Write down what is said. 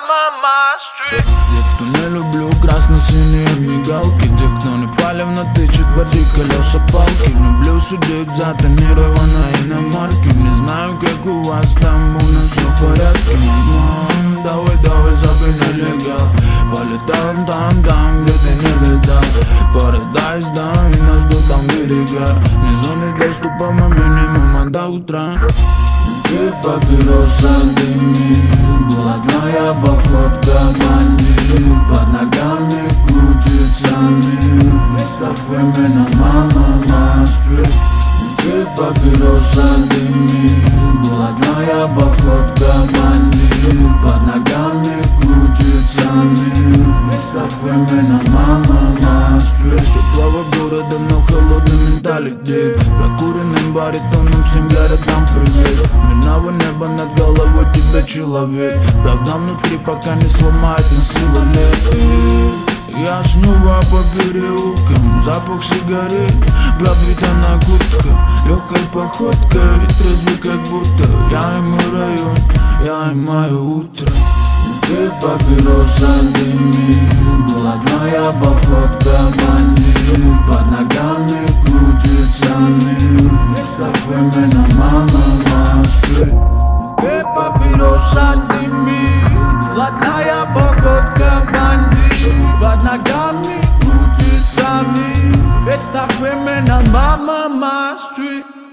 мама стрит. Детство не люблю красно-синие мигалки. Те, кто не палевно тычет борди колеса палки. Люблю судить за тонированные иномарки. Не знаю, как у вас там, у нас все в порядке. Давай, давай, забей нелегал. Полетаем там, где ты не летал. Парадайз, да, и нас ждут там берега. Не зоны доступа, мы минимум до утра. Ты папироса дымит, блатная походка бандит. Под ногами крутится мир, весь времена мама стрит. Ты папироса дымит, блатная походка бандит. Под ногами крутится мир, весь времена мама стрит. Теплого города, но холодный менталитет. Прокуренным баритоном всем городам привет. Мирного неба над головой тебя человек. Правда внутри, пока не сломает на силу лет. Я снова по переулкам, запах сигарет, пропитана куртка, легкой походкой, трезвый как будто. Я и мой район, я и мое утро. Ты папироса дымит, блатная походка бандит. Под ногами крутится мир, весь времена мама стрит. Ты папироса дымит, блатная походка бандит. Под ногами крутится мир, ведь так времена мама стрит.